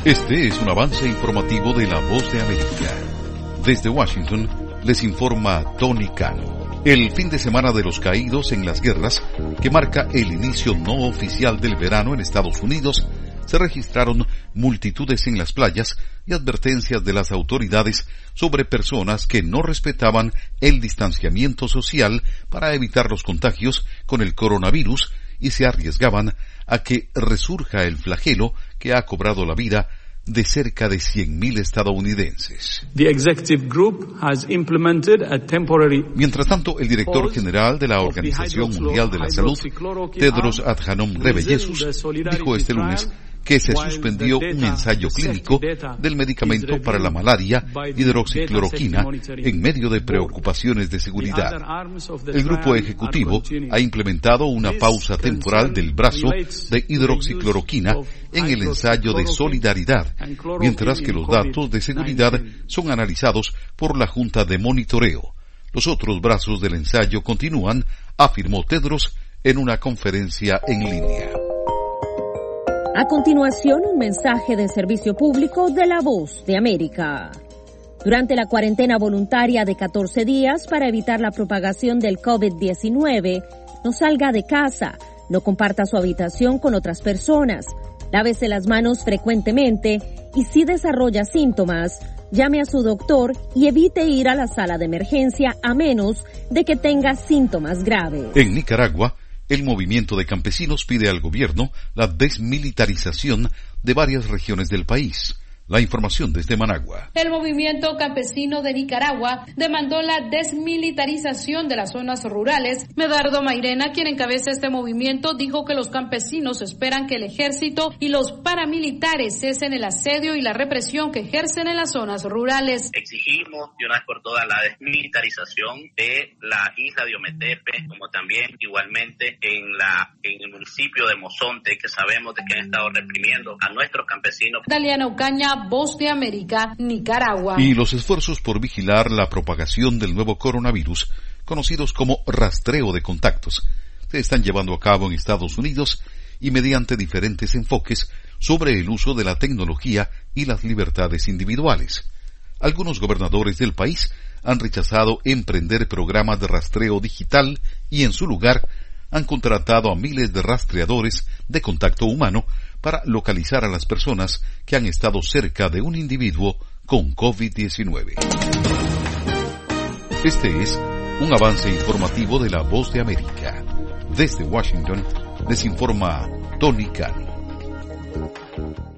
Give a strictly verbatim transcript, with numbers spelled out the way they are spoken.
Este es un avance informativo de La Voz de América. Desde Washington les informa Tony Cano. El fin de semana de los caídos en las guerras, que marca el inicio no oficial del verano en Estados Unidos, se registraron multitudes en las playas y advertencias de las autoridades sobre personas que no respetaban el distanciamiento social para evitar los contagios con el coronavirus y se arriesgaban a que resurja el flagelo que ha cobrado la vida de cerca de cien mil estadounidenses. The executive group has implemented a temporary Mientras tanto, el director general de la Organización Mundial de la Salud, Tedros Adhanom Ghebreyesus, dijo este lunes que se suspendió un ensayo clínico del medicamento para la malaria, hidroxicloroquina, en medio de preocupaciones de seguridad. El grupo ejecutivo ha implementado una pausa temporal del brazo de hidroxicloroquina en el ensayo de solidaridad, mientras que los datos de seguridad son analizados por la Junta de Monitoreo. Los otros brazos del ensayo continúan, afirmó Tedros en una conferencia en línea. A continuación, un mensaje de servicio público de La Voz de América. Durante la cuarentena voluntaria de catorce días para evitar la propagación del COVID diecinueve, no salga de casa, no comparta su habitación con otras personas, lávese las manos frecuentemente y si desarrolla síntomas, llame a su doctor y evite ir a la sala de emergencia a menos de que tenga síntomas graves. En Nicaragua, el movimiento de campesinos pide al gobierno la desmilitarización de varias regiones del país. La información desde Managua. El movimiento campesino de Nicaragua demandó la desmilitarización de las zonas rurales. Medardo Mairena, quien encabeza este movimiento, dijo que los campesinos esperan que el ejército y los paramilitares cesen el asedio y la represión que ejercen en las zonas rurales. Exigimos de una vez por todas la desmilitarización de la isla de Ometepe, como también igualmente en la en el municipio de Mozonte, que sabemos de que han estado reprimiendo a nuestros campesinos. Daliana Ocaña, Voz de América, Nicaragua. Y los esfuerzos por vigilar la propagación del nuevo coronavirus, conocidos como rastreo de contactos, se están llevando a cabo en Estados Unidos y mediante diferentes enfoques sobre el uso de la tecnología y las libertades individuales. Algunos gobernadores del país han rechazado emprender programas de rastreo digital y en su lugar han contratado a miles de rastreadores de contacto humano para localizar a las personas que han estado cerca de un individuo con COVID diecinueve. Este es un avance informativo de La Voz de América. Desde Washington les informa Tony Cano.